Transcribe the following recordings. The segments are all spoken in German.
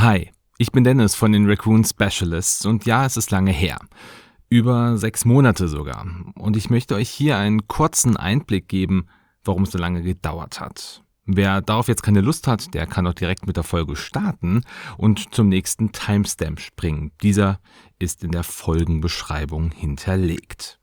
Hi, ich bin Dennis von den Raccoon Specialists und ja, es ist lange her. Über 6 Monate sogar. Und ich möchte euch hier einen kurzen Einblick geben, warum es so lange gedauert hat. Wer darauf jetzt keine Lust hat, der kann auch direkt mit der Folge starten und zum nächsten Timestamp springen. Dieser ist in der Folgenbeschreibung hinterlegt.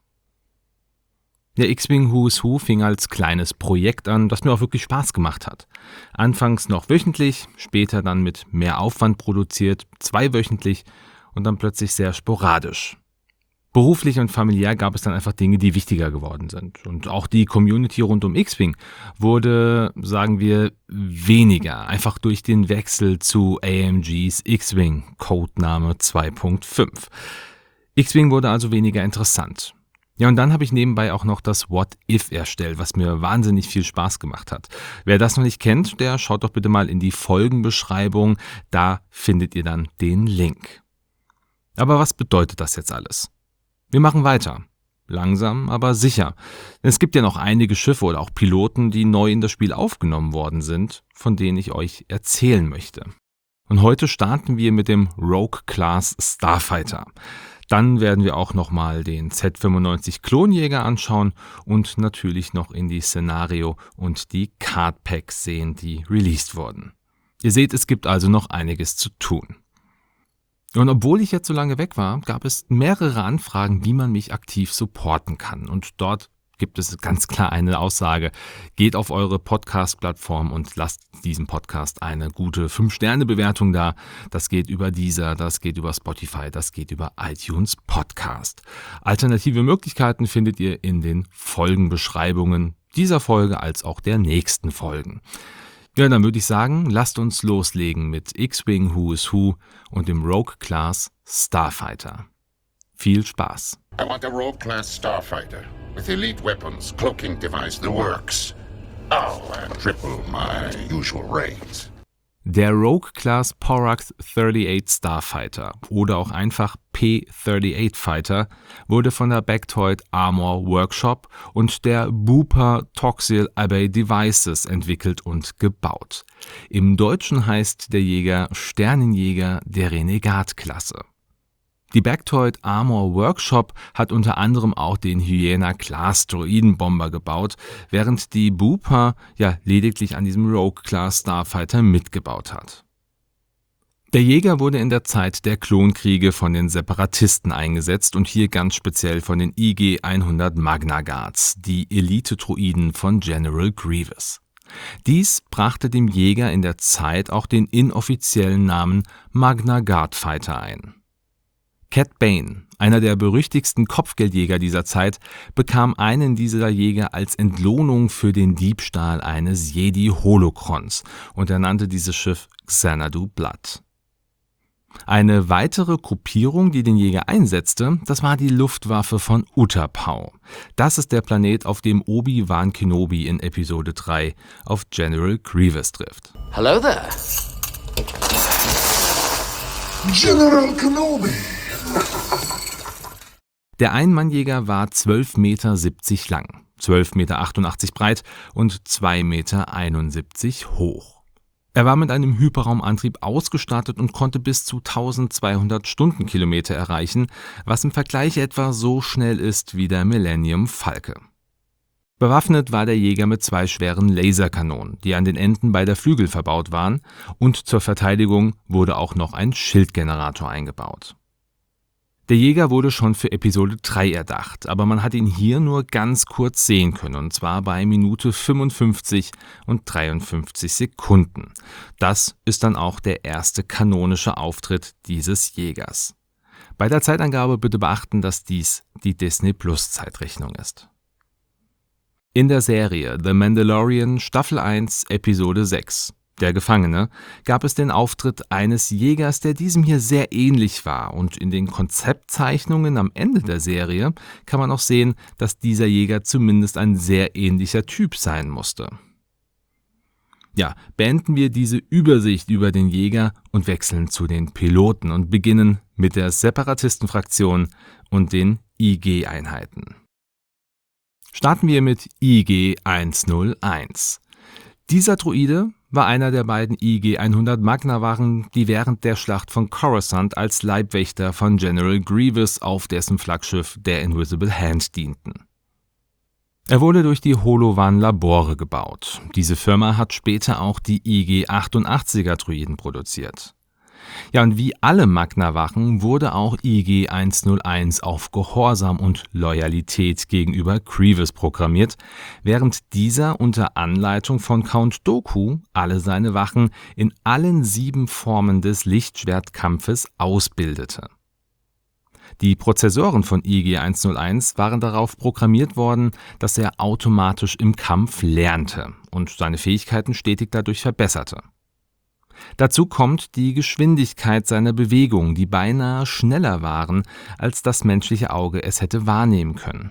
Der X-Wing Who's Who fing als kleines Projekt an, das mir auch wirklich Spaß gemacht hat. Anfangs noch wöchentlich, später dann mit mehr Aufwand produziert, 2-wöchentlich und dann plötzlich sehr sporadisch. Beruflich und familiär gab es dann einfach Dinge, die wichtiger geworden sind. Und auch die Community rund um X-Wing wurde, sagen wir, weniger, einfach durch den Wechsel zu AMGs X-Wing, Codename 2.5. X-Wing wurde also weniger interessant. Ja, und dann habe ich nebenbei auch noch das What If erstellt, was mir wahnsinnig viel Spaß gemacht hat. Wer das noch nicht kennt, der schaut doch bitte mal in die Folgenbeschreibung, da findet ihr dann den Link. Aber was bedeutet das jetzt alles? Wir machen weiter. Langsam, aber sicher. Denn es gibt ja noch einige Schiffe oder auch Piloten, die neu in das Spiel aufgenommen worden sind, von denen ich euch erzählen möchte. Und heute starten wir mit dem Rogue Class Starfighter. Dann werden wir auch nochmal den Z95 Klonjäger anschauen und natürlich noch in die Szenario und die Card Packs sehen, die released wurden. Ihr seht, es gibt also noch einiges zu tun. Und obwohl ich jetzt so lange weg war, gab es mehrere Anfragen, wie man mich aktiv supporten kann. Und dort gibt es ganz klar eine Aussage: Geht auf eure Podcast-Plattform und lasst diesem Podcast eine gute 5-Sterne-Bewertung da. Das geht über Deezer, das geht über Spotify, das geht über iTunes Podcast. Alternative Möglichkeiten findet ihr in den Folgenbeschreibungen dieser Folge als auch der nächsten Folgen. Ja, dann würde ich sagen, lasst uns loslegen mit X-Wing Who's Who und dem Rogue Class Starfighter. Viel Spaß! I want a Rogue Class Starfighter with elite weapons, cloaking device, the works. Oh, and triple my usual rates. Der Rogue Class Porrax 38 Starfighter oder auch einfach P-38 Fighter wurde von der Bactoid Armor Workshop und der Booper Toxil Abbey Devices entwickelt und gebaut. Im Deutschen heißt der Jäger Sternenjäger der Renegat-Klasse. Die Bactoid Armor Workshop hat unter anderem auch den Hyena-Class Droidenbomber gebaut, während die Booper ja lediglich an diesem Rogue-Class Starfighter mitgebaut hat. Der Jäger wurde in der Zeit der Klonkriege von den Separatisten eingesetzt und hier ganz speziell von den IG-100 Magna Guards, die Elite-Droiden von General Grievous. Dies brachte dem Jäger in der Zeit auch den inoffiziellen Namen Magna Guard Fighter ein. Cad Bane, einer der berüchtigsten Kopfgeldjäger dieser Zeit, bekam einen dieser Jäger als Entlohnung für den Diebstahl eines Jedi-Holokrons und er nannte dieses Schiff Xanadu Blood. Eine weitere Gruppierung, die den Jäger einsetzte, das war die Luftwaffe von Utapau. Das ist der Planet, auf dem Obi-Wan Kenobi in Episode 3 auf General Grievous trifft. Hello there. General Kenobi! Der Einmannjäger war 12,70 Meter lang, 12,88 Meter breit und 2,71 Meter hoch. Er war mit einem Hyperraumantrieb ausgestattet und konnte bis zu 1200 Stundenkilometer erreichen, was im Vergleich etwa so schnell ist wie der Millennium Falcon. Bewaffnet war der Jäger mit 2 schweren Laserkanonen, die an den Enden beider Flügel verbaut waren, und zur Verteidigung wurde auch noch ein Schildgenerator eingebaut. Der Jäger wurde schon für Episode 3 erdacht, aber man hat ihn hier nur ganz kurz sehen können, und zwar bei Minute 55 und 53 Sekunden. Das ist dann auch der erste kanonische Auftritt dieses Jägers. Bei der Zeitangabe bitte beachten, dass dies die Disney Plus Zeitrechnung ist. In der Serie The Mandalorian Staffel 1 Episode 6 Der Gefangene gab es den Auftritt eines Jägers, der diesem hier sehr ähnlich war, und in den Konzeptzeichnungen am Ende der Serie kann man auch sehen, dass dieser Jäger zumindest ein sehr ähnlicher Typ sein musste. Ja, beenden wir diese Übersicht über den Jäger und wechseln zu den Piloten und beginnen mit der Separatistenfraktion und den IG-Einheiten. Starten wir mit IG-101. Dieser Droide war einer der beiden IG-100 Magna-Wachen, die während der Schlacht von Coruscant als Leibwächter von General Grievous auf dessen Flaggschiff der Invisible Hand dienten. Er wurde durch die Holovan Labore gebaut. Diese Firma hat später auch die IG-88er-Droiden produziert. Ja, und wie alle Magna-Wachen wurde auch IG-101 auf Gehorsam und Loyalität gegenüber Grievous programmiert, während dieser unter Anleitung von Count Dooku alle seine Wachen in allen 7 Formen des Lichtschwertkampfes ausbildete. Die Prozessoren von IG-101 waren darauf programmiert worden, dass er automatisch im Kampf lernte und seine Fähigkeiten stetig dadurch verbesserte. Dazu kommt die Geschwindigkeit seiner Bewegungen, die beinahe schneller waren, als das menschliche Auge es hätte wahrnehmen können.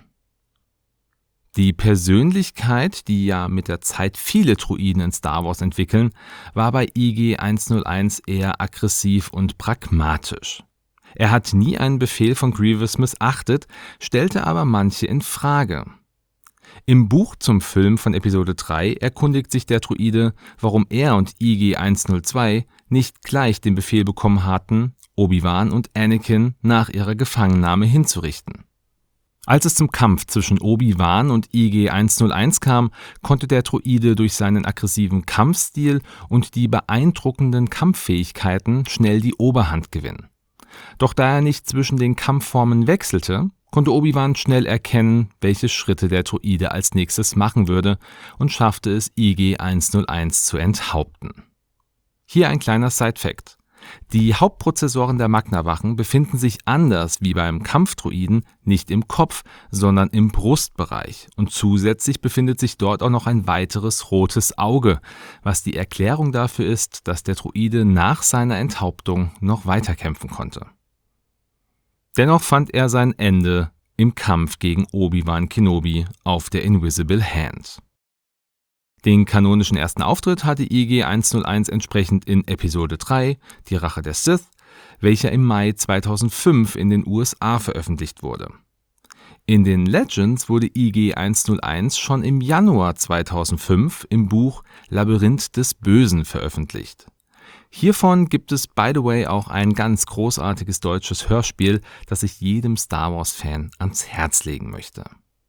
Die Persönlichkeit, die ja mit der Zeit viele Droiden in Star Wars entwickeln, war bei IG-101 eher aggressiv und pragmatisch. Er hat nie einen Befehl von Grievous missachtet, stellte aber manche in Frage. Im Buch zum Film von Episode 3 erkundigt sich der Droide, warum er und IG-102 nicht gleich den Befehl bekommen hatten, Obi-Wan und Anakin nach ihrer Gefangennahme hinzurichten. Als es zum Kampf zwischen Obi-Wan und IG-101 kam, konnte der Droide durch seinen aggressiven Kampfstil und die beeindruckenden Kampffähigkeiten schnell die Oberhand gewinnen. Doch da er nicht zwischen den Kampfformen wechselte, konnte Obi-Wan schnell erkennen, welche Schritte der Droide als nächstes machen würde und schaffte es, IG-101 zu enthaupten. Hier ein kleiner Side-Fact. Die Hauptprozessoren der Magna-Wachen befinden sich anders wie beim Kampfdroiden nicht im Kopf, sondern im Brustbereich, und zusätzlich befindet sich dort auch noch ein weiteres rotes Auge, was die Erklärung dafür ist, dass der Droide nach seiner Enthauptung noch weiterkämpfen konnte. Dennoch fand er sein Ende im Kampf gegen Obi-Wan Kenobi auf der Invisible Hand. Den kanonischen ersten Auftritt hatte IG-101 entsprechend in Episode 3, Die Rache der Sith, welcher im Mai 2005 in den USA veröffentlicht wurde. In den Legends wurde IG-101 schon im Januar 2005 im Buch Labyrinth des Bösen veröffentlicht. Hiervon gibt es, by the way, auch ein ganz großartiges deutsches Hörspiel, das ich jedem Star Wars-Fan ans Herz legen möchte.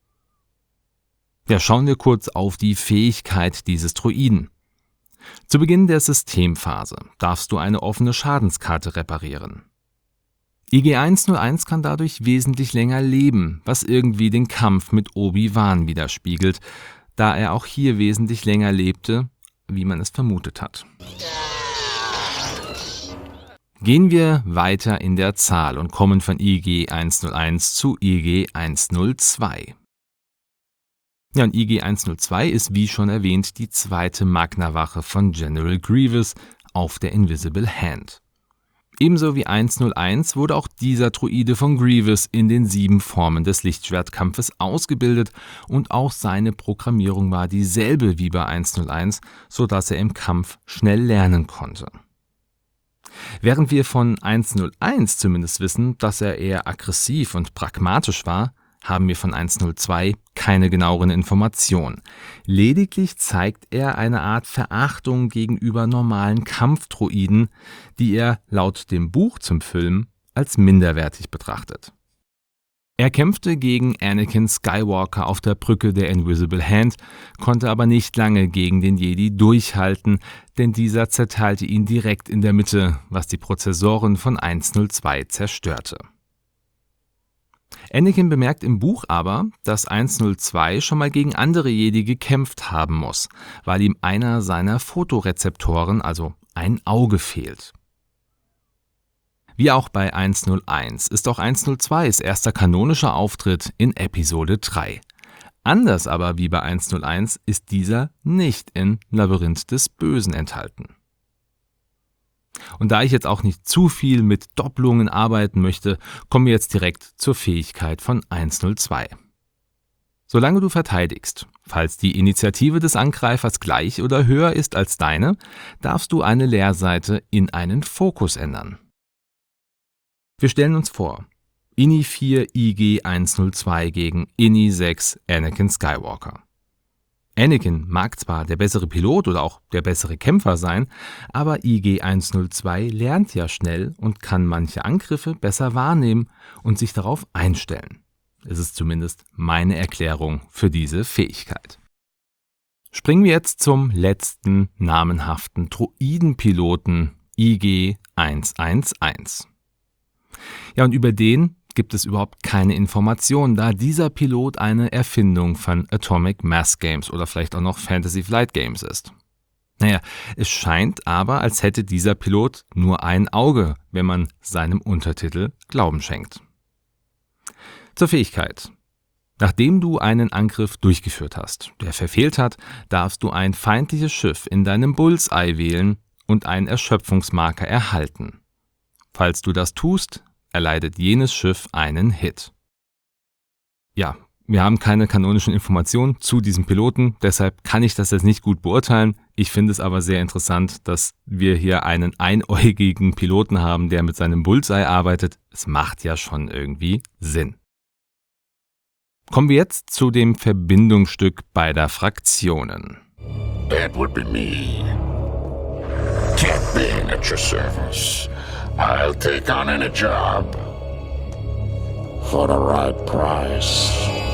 Ja, schauen wir kurz auf die Fähigkeit dieses Droiden. Zu Beginn der Systemphase darfst du eine offene Schadenskarte reparieren. IG-101 kann dadurch wesentlich länger leben, was irgendwie den Kampf mit Obi-Wan widerspiegelt, da er auch hier wesentlich länger lebte, wie man es vermutet hat. Gehen wir weiter in der Zahl und kommen von IG-101 zu IG-102. Ja, und IG-102 ist wie schon erwähnt die zweite Magna-Wache von General Grievous auf der Invisible Hand. Ebenso wie 101 wurde auch dieser Droide von Grievous in den 7 Formen des Lichtschwertkampfes ausgebildet und auch seine Programmierung war dieselbe wie bei 101, sodass er im Kampf schnell lernen konnte. Während wir von 101 zumindest wissen, dass er eher aggressiv und pragmatisch war, haben wir von 102 keine genaueren Informationen. Lediglich zeigt er eine Art Verachtung gegenüber normalen Kampfdroiden, die er laut dem Buch zum Film als minderwertig betrachtet. Er kämpfte gegen Anakin Skywalker auf der Brücke der Invisible Hand, konnte aber nicht lange gegen den Jedi durchhalten, denn dieser zerteilte ihn direkt in der Mitte, was die Prozessoren von 102 zerstörte. Anakin bemerkt im Buch aber, dass 102 schon mal gegen andere Jedi gekämpft haben muss, weil ihm einer seiner Fotorezeptoren, also ein Auge, fehlt. Wie auch bei 101 ist auch 102s erster kanonischer Auftritt in Episode 3. Anders aber wie bei 101 ist dieser nicht in Labyrinth des Bösen enthalten. Und da ich jetzt auch nicht zu viel mit Doppelungen arbeiten möchte, kommen wir jetzt direkt zur Fähigkeit von 102. Solange du verteidigst, falls die Initiative des Angreifers gleich oder höher ist als deine, darfst du eine Leerseite in einen Fokus ändern. Wir stellen uns vor, Ini 4 IG-102 gegen Ini 6 Anakin Skywalker. Anakin mag zwar der bessere Pilot oder auch der bessere Kämpfer sein, aber IG-102 lernt ja schnell und kann manche Angriffe besser wahrnehmen und sich darauf einstellen. Es ist zumindest meine Erklärung für diese Fähigkeit. Springen wir jetzt zum letzten namenhaften Droidenpiloten IG-111. Ja, und über den gibt es überhaupt keine Informationen, da dieser Pilot eine Erfindung von Atomic Mass Games oder vielleicht auch noch Fantasy Flight Games ist. Naja, es scheint aber, als hätte dieser Pilot nur ein Auge, wenn man seinem Untertitel Glauben schenkt. Zur Fähigkeit. Nachdem du einen Angriff durchgeführt hast, der verfehlt hat, darfst du ein feindliches Schiff in deinem Bullseye wählen und einen Erschöpfungsmarker erhalten. Falls du das tust, erleidet jenes Schiff einen Hit. Ja, wir haben keine kanonischen Informationen zu diesem Piloten, deshalb kann ich das jetzt nicht gut beurteilen. Ich finde es aber sehr interessant, dass wir hier einen einäugigen Piloten haben, der mit seinem Bullseye arbeitet. Es macht ja schon irgendwie Sinn. Kommen wir jetzt zu dem Verbindungsstück beider Fraktionen. That would be me. Cat Bane at your service. I'll take on any job for the right price.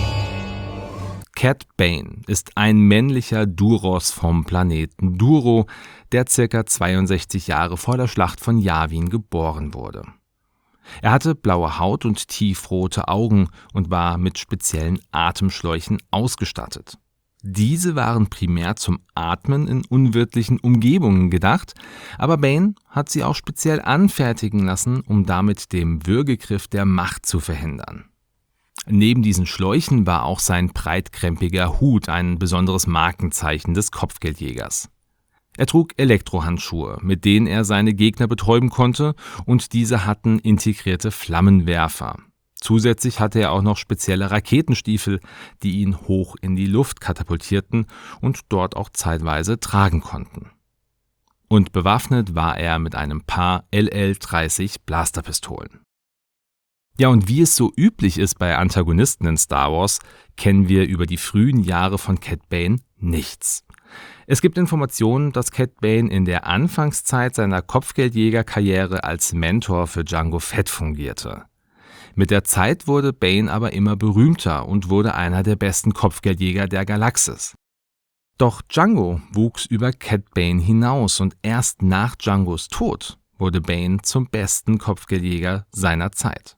Cat Bane ist ein männlicher Duros vom Planeten Duro, der ca. 62 Jahre vor der Schlacht von Yavin geboren wurde. Er hatte blaue Haut und tiefrote Augen und war mit speziellen Atemschläuchen ausgestattet. Diese waren primär zum Atmen in unwirtlichen Umgebungen gedacht, aber Bane hat sie auch speziell anfertigen lassen, um damit den Würgegriff der Macht zu verhindern. Neben diesen Schläuchen war auch sein breitkrempiger Hut ein besonderes Markenzeichen des Kopfgeldjägers. Er trug Elektrohandschuhe, mit denen er seine Gegner betäuben konnte, und diese hatten integrierte Flammenwerfer. Zusätzlich hatte er auch noch spezielle Raketenstiefel, die ihn hoch in die Luft katapultierten und dort auch zeitweise tragen konnten. Und bewaffnet war er mit einem Paar LL-30 Blasterpistolen. Ja, und wie es so üblich ist bei Antagonisten in Star Wars, kennen wir über die frühen Jahre von Cat Bane nichts. Es gibt Informationen, dass Cat Bane in der Anfangszeit seiner Kopfgeldjägerkarriere als Mentor für Jango Fett fungierte. Mit der Zeit wurde Bane aber immer berühmter und wurde einer der besten Kopfgeldjäger der Galaxis. Doch Jango wuchs über Cat Bane hinaus und erst nach Jangos Tod wurde Bane zum besten Kopfgeldjäger seiner Zeit.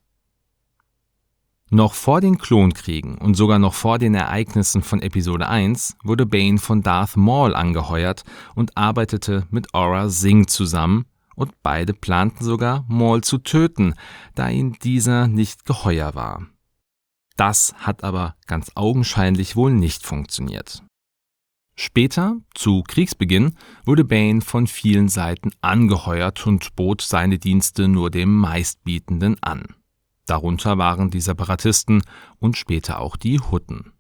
Noch vor den Klonkriegen und sogar noch vor den Ereignissen von Episode 1 wurde Bane von Darth Maul angeheuert und arbeitete mit Aurra Sing zusammen, und beide planten sogar, Maul zu töten, da ihm dieser nicht geheuer war. Das hat aber ganz augenscheinlich wohl nicht funktioniert. Später, zu Kriegsbeginn, wurde Bane von vielen Seiten angeheuert und bot seine Dienste nur dem Meistbietenden an. Darunter waren die Separatisten und später auch die Hutten.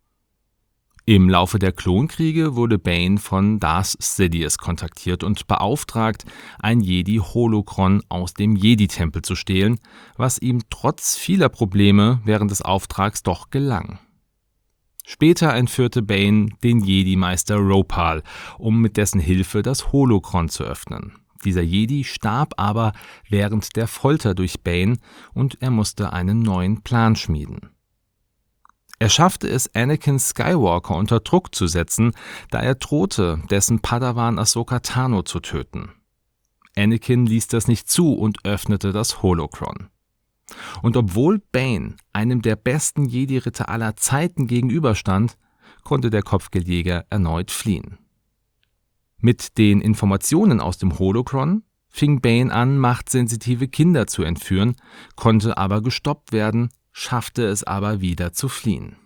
Im Laufe der Klonkriege wurde Bane von Darth Sidious kontaktiert und beauftragt, ein Jedi-Holocron aus dem Jedi-Tempel zu stehlen, was ihm trotz vieler Probleme während des Auftrags doch gelang. Später entführte Bane den Jedi-Meister Ropal, um mit dessen Hilfe das Holocron zu öffnen. Dieser Jedi starb aber während der Folter durch Bane und er musste einen neuen Plan schmieden. Er schaffte es, Anakin Skywalker unter Druck zu setzen, da er drohte, dessen Padawan Ahsoka Tano zu töten. Anakin ließ das nicht zu und öffnete das Holocron. Und obwohl Bane einem der besten Jedi-Ritter aller Zeiten gegenüberstand, konnte der Kopfgeldjäger erneut fliehen. Mit den Informationen aus dem Holocron fing Bane an, machtsensitive Kinder zu entführen, konnte aber gestoppt werden, schaffte es aber wieder zu fliehen.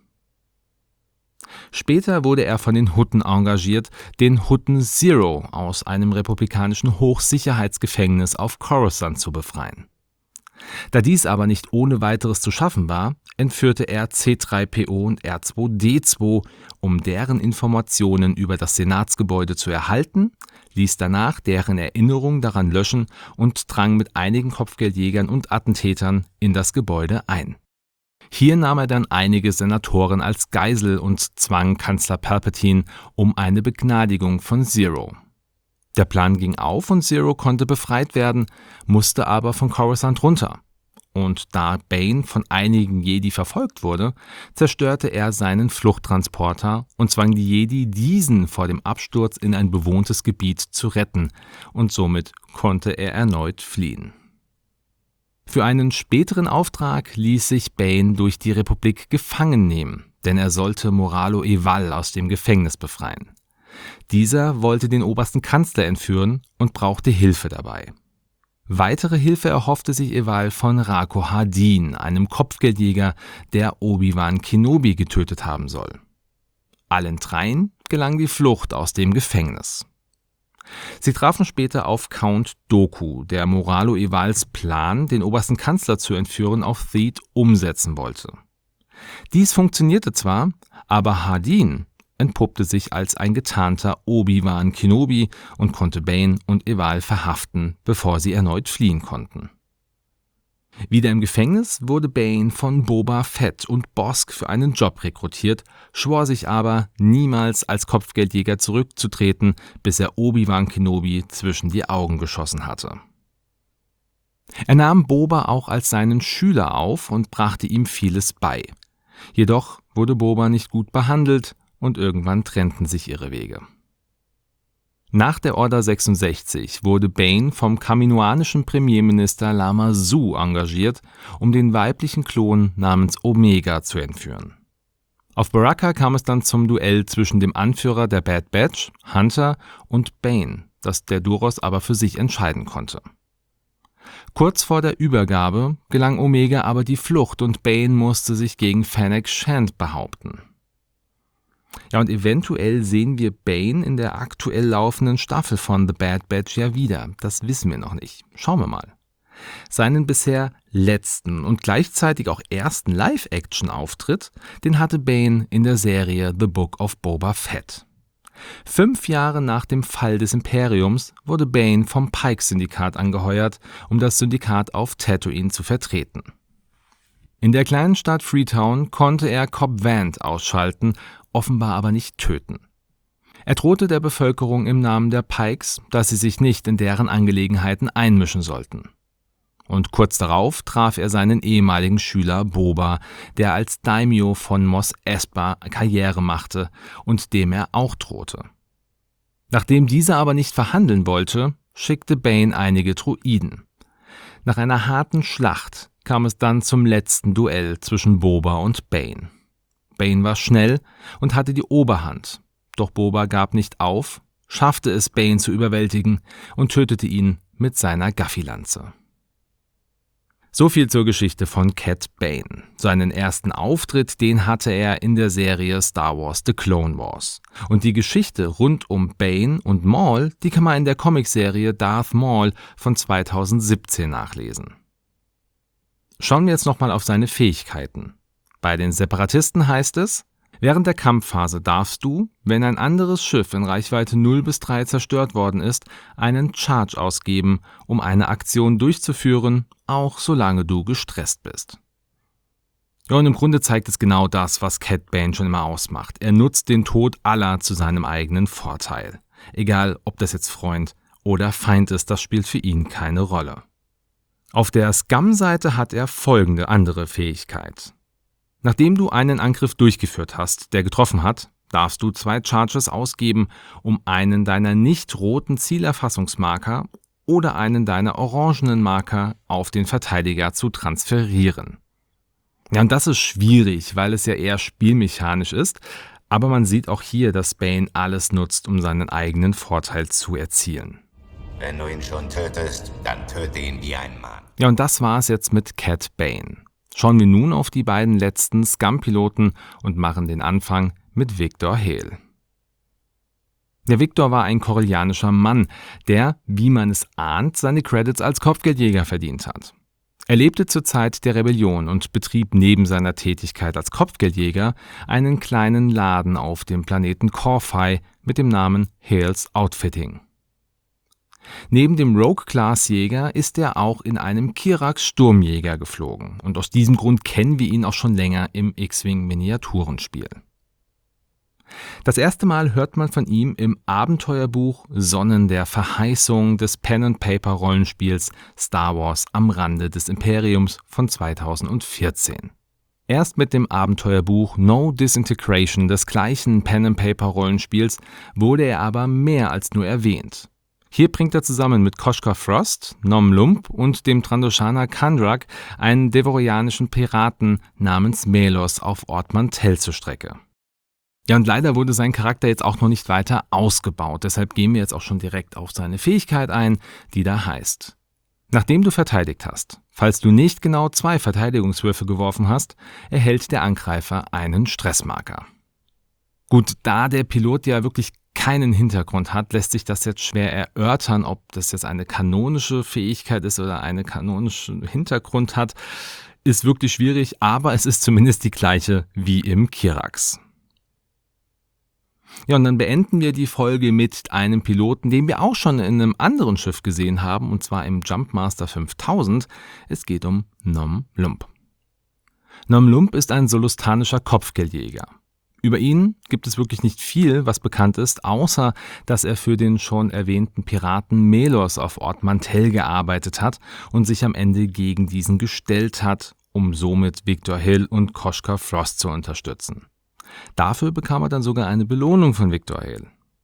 Später wurde er von den Hutten engagiert, den Hutten Zero aus einem republikanischen Hochsicherheitsgefängnis auf Coruscant zu befreien. Da dies aber nicht ohne weiteres zu schaffen war, entführte er C-3PO und R2-D2, um deren Informationen über das Senatsgebäude zu erhalten, ließ danach deren Erinnerung daran löschen und drang mit einigen Kopfgeldjägern und Attentätern in das Gebäude ein. Hier nahm er dann einige Senatoren als Geisel und zwang Kanzler Palpatine um eine Begnadigung von Zero. Der Plan ging auf und Zero konnte befreit werden, musste aber von Coruscant runter. Und da Bane von einigen Jedi verfolgt wurde, zerstörte er seinen Fluchttransporter und zwang die Jedi, diesen vor dem Absturz in ein bewohntes Gebiet zu retten, und somit konnte er erneut fliehen. Für einen späteren Auftrag ließ sich Bane durch die Republik gefangen nehmen, denn er sollte Moralo Eval aus dem Gefängnis befreien. Dieser wollte den obersten Kanzler entführen und brauchte Hilfe dabei. Weitere Hilfe erhoffte sich Eval von Rako Hardin, einem Kopfgeldjäger, der Obi-Wan Kenobi getötet haben soll. Allen dreien gelang die Flucht aus dem Gefängnis. Sie trafen später auf Count Dooku, der Moralo Evals Plan, den obersten Kanzler zu entführen, auf Theed umsetzen wollte. Dies funktionierte zwar, aber Hardin entpuppte sich als ein getarnter Obi-Wan Kenobi und konnte Bane und Eval verhaften, bevor sie erneut fliehen konnten. Wieder im Gefängnis wurde Bane von Boba Fett und Bossk für einen Job rekrutiert, schwor sich aber, niemals als Kopfgeldjäger zurückzutreten, bis er Obi-Wan Kenobi zwischen die Augen geschossen hatte. Er nahm Boba auch als seinen Schüler auf und brachte ihm vieles bei. Jedoch wurde Boba nicht gut behandelt und irgendwann trennten sich ihre Wege. Nach der Order 66 wurde Bane vom kaminoanischen Premierminister Lama Su engagiert, um den weiblichen Klon namens Omega zu entführen. Auf Baraka kam es dann zum Duell zwischen dem Anführer der Bad Batch, Hunter, und Bane, das der Duros aber für sich entscheiden konnte. Kurz vor der Übergabe gelang Omega aber die Flucht und Bane musste sich gegen Fennec Shand behaupten. Ja, und eventuell sehen wir Bane in der aktuell laufenden Staffel von The Bad Batch ja wieder. Das wissen wir noch nicht. Schauen wir mal. Seinen bisher letzten und gleichzeitig auch ersten Live-Action-Auftritt, den hatte Bane in der Serie The Book of Boba Fett. 5 Jahre nach dem Fall des Imperiums wurde Bane vom Pike-Syndikat angeheuert, um das Syndikat auf Tatooine zu vertreten. In der kleinen Stadt Freetown konnte er Cobb Vanth ausschalten, offenbar aber nicht töten. Er drohte der Bevölkerung im Namen der Pikes, dass sie sich nicht in deren Angelegenheiten einmischen sollten. Und kurz darauf traf er seinen ehemaligen Schüler Boba, der als Daimyo von Mos Espa Karriere machte und dem er auch drohte. Nachdem dieser aber nicht verhandeln wollte, schickte Bane einige Droiden. Nach einer harten Schlacht kam es dann zum letzten Duell zwischen Boba und Bane. Bane war schnell und hatte die Oberhand, doch Boba gab nicht auf, schaffte es Bane zu überwältigen und tötete ihn mit seiner Gaffilanze. So viel zur Geschichte von Cad Bane. Seinen ersten Auftritt, den hatte er in der Serie Star Wars The Clone Wars. Und die Geschichte rund um Bane und Maul, die kann man in der Comicserie Darth Maul von 2017 nachlesen. Schauen wir jetzt nochmal auf seine Fähigkeiten. Bei den Separatisten heißt es: Während der Kampfphase darfst du, wenn ein anderes Schiff in Reichweite 0 bis 3 zerstört worden ist, einen Charge ausgeben, um eine Aktion durchzuführen, auch solange du gestresst bist. Ja, und im Grunde zeigt es genau das, was Cad Bane schon immer ausmacht. Er nutzt den Tod aller zu seinem eigenen Vorteil. Egal, ob das jetzt Freund oder Feind ist, das spielt für ihn keine Rolle. Auf der Scum-Seite hat er folgende andere Fähigkeit. Nachdem du einen Angriff durchgeführt hast, der getroffen hat, darfst du 2 Charges ausgeben, um einen deiner nicht roten Zielerfassungsmarker oder einen deiner orangenen Marker auf den Verteidiger zu transferieren. Ja, und das ist schwierig, weil es ja eher spielmechanisch ist, aber man sieht auch hier, dass Bane alles nutzt, um seinen eigenen Vorteil zu erzielen. Wenn du ihn schon tötest, dann töte ihn wie ein Mann. Ja, und das war es jetzt mit Cad Bane. Schauen wir nun auf die beiden letzten Scum-Piloten und machen den Anfang mit Victor Hale. Der Victor war ein korellianischer Mann, der, wie man es ahnt, seine Credits als Kopfgeldjäger verdient hat. Er lebte zur Zeit der Rebellion und betrieb neben seiner Tätigkeit als Kopfgeldjäger einen kleinen Laden auf dem Planeten Corphi mit dem Namen Hales Outfitting. Neben dem Rogue-Class-Jäger ist er auch in einem Kirax-Sturmjäger geflogen und aus diesem Grund kennen wir ihn auch schon länger im X-Wing-Miniaturenspiel. Das erste Mal hört man von ihm im Abenteuerbuch Sonnen der Verheißung des Pen-and-Paper-Rollenspiels Star Wars am Rande des Imperiums von 2014. Erst mit dem Abenteuerbuch No Disintegration des gleichen Pen-and-Paper-Rollenspiels wurde er aber mehr als nur erwähnt. Hier bringt er zusammen mit Koshka Frost, Nom Lump und dem Trandoshaner Kandrak einen devorianischen Piraten namens Melos auf Ort Mantell zur Strecke. Ja, und leider wurde sein Charakter jetzt auch noch nicht weiter ausgebaut, deshalb gehen wir jetzt auch schon direkt auf seine Fähigkeit ein, die da heißt: Nachdem du verteidigt hast, falls du nicht genau 2 Verteidigungswürfe geworfen hast, erhält der Angreifer einen Stressmarker. Gut, da der Pilot ja wirklich keinen Hintergrund hat, lässt sich das jetzt schwer erörtern, ob das jetzt eine kanonische Fähigkeit ist oder einen kanonischen Hintergrund hat. Ist wirklich schwierig, aber es ist zumindest die gleiche wie im Kirax. Ja, und dann beenden wir die Folge mit einem Piloten, den wir auch schon in einem anderen Schiff gesehen haben, und zwar im Jumpmaster 5000. Es geht um Nom Lump. Nom Lump ist ein solustanischer Kopfgeldjäger. Über ihn gibt es wirklich nicht viel, was bekannt ist, außer dass er für den schon erwähnten Piraten Melos auf Ort Mantell gearbeitet hat und sich am Ende gegen diesen gestellt hat, um somit Victor Hill und Koshka Frost zu unterstützen. Dafür bekam er dann sogar eine Belohnung von Victor Hill.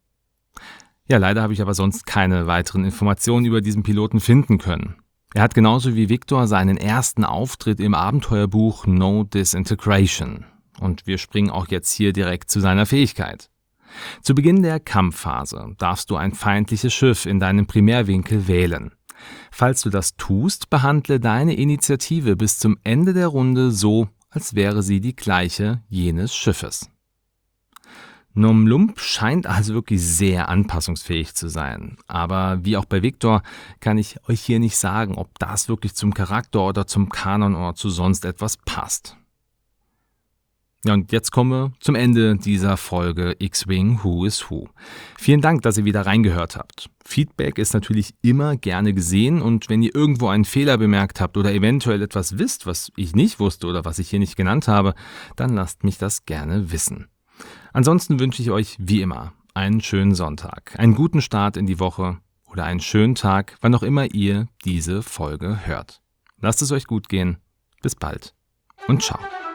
Ja, leider habe ich aber sonst keine weiteren Informationen über diesen Piloten finden können. Er hat genauso wie Victor seinen ersten Auftritt im Abenteuerbuch No Disintegration. Und wir springen auch jetzt hier direkt zu seiner Fähigkeit. Zu Beginn der Kampfphase darfst du ein feindliches Schiff in deinem Primärwinkel wählen. Falls du das tust, behandle deine Initiative bis zum Ende der Runde so, als wäre sie die gleiche jenes Schiffes. Nom Lump scheint also wirklich sehr anpassungsfähig zu sein. Aber wie auch bei Victor kann ich euch hier nicht sagen, ob das wirklich zum Charakter oder zum Kanon oder zu sonst etwas passt. Ja, und jetzt kommen wir zum Ende dieser Folge X-Wing Who is Who. Vielen Dank, dass ihr wieder reingehört habt. Feedback ist natürlich immer gerne gesehen und wenn ihr irgendwo einen Fehler bemerkt habt oder eventuell etwas wisst, was ich nicht wusste oder was ich hier nicht genannt habe, dann lasst mich das gerne wissen. Ansonsten wünsche ich euch wie immer einen schönen Sonntag, einen guten Start in die Woche oder einen schönen Tag, wann auch immer ihr diese Folge hört. Lasst es euch gut gehen. Bis bald und ciao.